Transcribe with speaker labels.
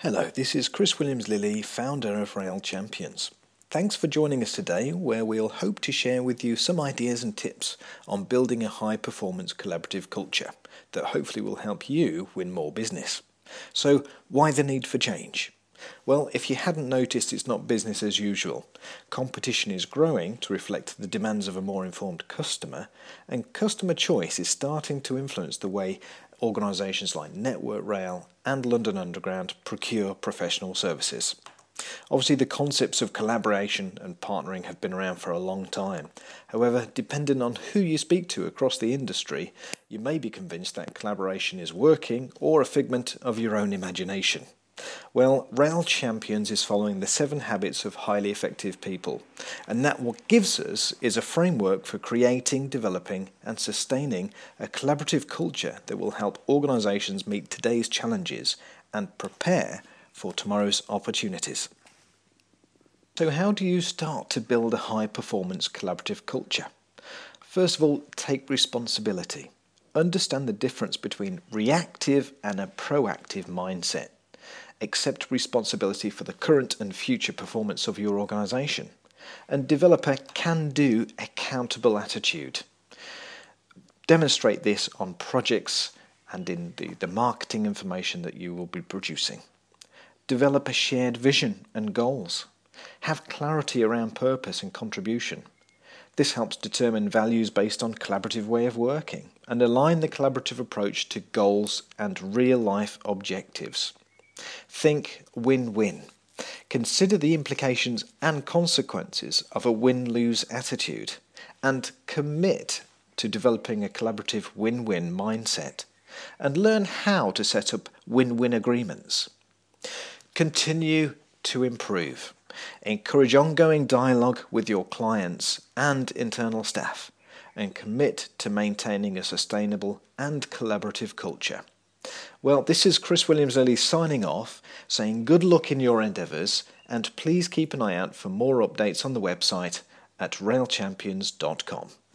Speaker 1: Hello, this is Chris Williams-Lilly, founder of Rail Champions. Thanks for joining us today, where we'll hope to share with you some ideas and tips on building a high-performance collaborative culture that hopefully will help you win more business. So, why the need for change? Well, if you hadn't noticed, it's not business as usual. Competition is growing to reflect the demands of a more informed customer, and customer choice is starting to influence the way organisations like Network Rail and London Underground procure professional services. Obviously, the concepts of collaboration and partnering have been around for a long time. However, depending on who you speak to across the industry, you may be convinced that collaboration is working or a figment of your own imagination. Well, Rail Champions is following the 7 habits of highly effective people, and that what gives us is a framework for creating, developing and sustaining a collaborative culture that will help organisations meet today's challenges and prepare for tomorrow's opportunities. So how do you start to build a high-performance collaborative culture? First of all, take responsibility. Understand the difference between reactive and a proactive mindset. Accept responsibility for the current and future performance of your organisation, and develop a can-do, accountable attitude. Demonstrate this on projects and in the marketing information that you will be producing. Develop a shared vision and goals. Have clarity around purpose and contribution. This helps determine values based on collaborative way of working and align the collaborative approach to goals and real-life objectives. Think win-win. Consider the implications and consequences of a win-lose attitude and commit to developing a collaborative win-win mindset and learn how to set up win-win agreements. Continue to improve. Encourage ongoing dialogue with your clients and internal staff and commit to maintaining a sustainable and collaborative culture. Well, this is Chris Williams-Lilly signing off, saying good luck in your endeavours, and please keep an eye out for more updates on the website at railchampions.com.